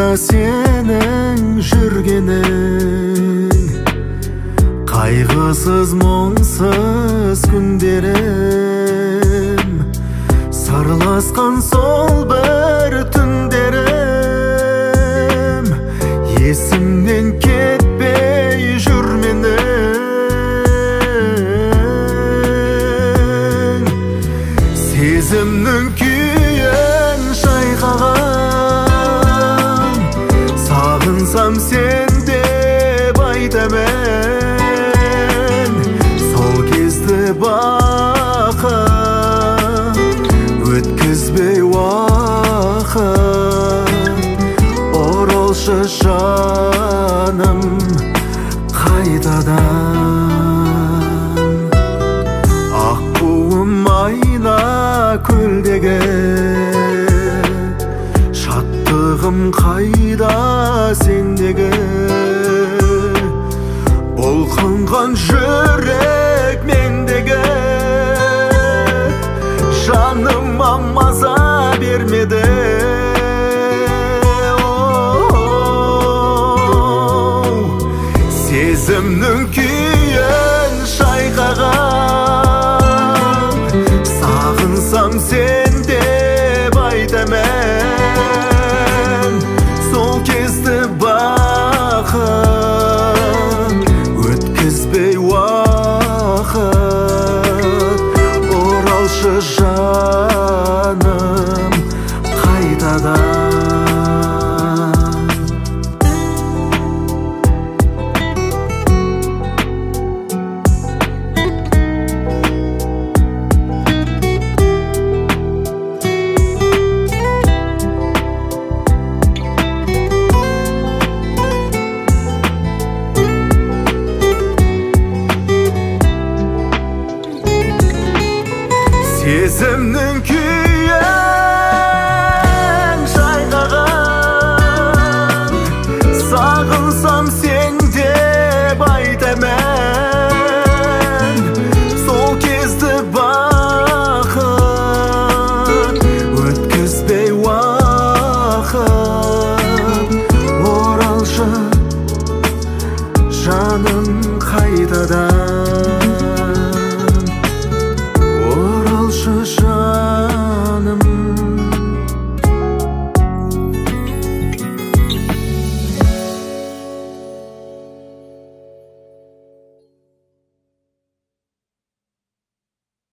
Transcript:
сенің жүргенің, қайғысыз мұңсыз күндерім, сырласқан сол бір түндерім, есімнен кетпей жүр менің. Сезімнің күйін шайқаған, сағынсам сен деп айтамын. Сол кезді бақыт өткізбей уақыт, оралшы жаным қайтадан. Аққуым айна көлдегі, шаттығым қайда сендегі. Бұлқынған жүрек мендегі, жаныма маза бермеді. Сезімнің күйін шайқаған, сағынсам сен деп айтамын. Сол кезді бақыт өткізбей уақыт, оралшы жаным қайтадан. Сезімнің күйін шайқаған, сағынсам сен деп айтамын. Сол кезді бақыт өткізбей уақыт, оралшы жаным қайтадан.